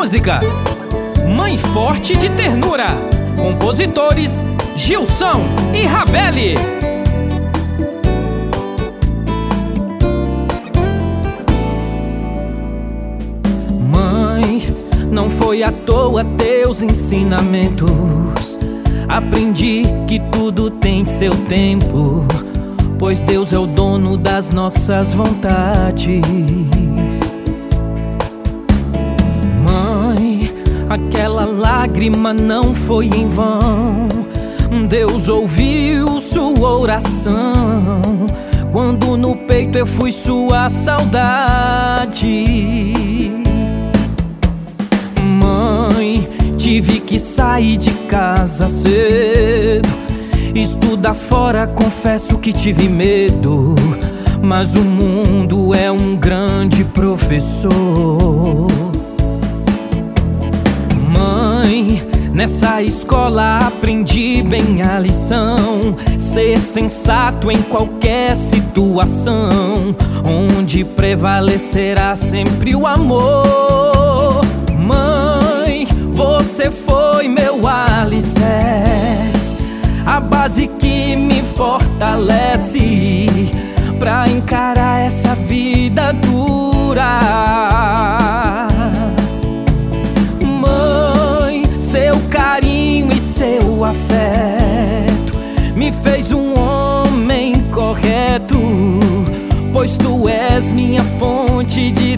música Mãe Forte de Ternura. Compositores Gilson e Ravelli. Mãe, não foi à toa teus ensinamentos. Aprendi que tudo tem seu tempo, pois Deus é o dono das nossas vontades. Mãe, aquela lágrima não foi em vão. Deus ouviu sua oração quando no peito eu fui sua saudade. Mãe, tive que sair de casa cedo, estudar fora, confesso que tive medo, mas o mundo é um grande professor. Mãe, nessa escola aprendi bem a lição, ser sensato em qualquer situação, onde prevalecerá sempre o amor. Mãe, você foi meu alicerce, a base que me fortalece pra encarar essa vida dura. Mãe, seu carinho e seu afeto me fez um homem correto, pois tu és minha fonte de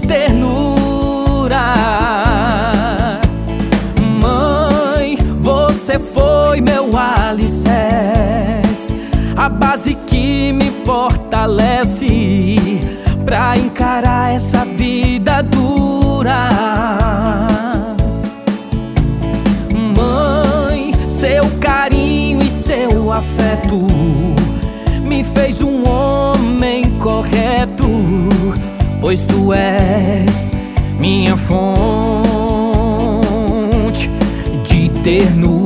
ternura. Mãe, você foi meu alicerce, a base que me fortalece pra encarar essa vida dura. Mãe, seu carinho e seu afeto me fez um homem correto, pois tu és minha fonte de ternura.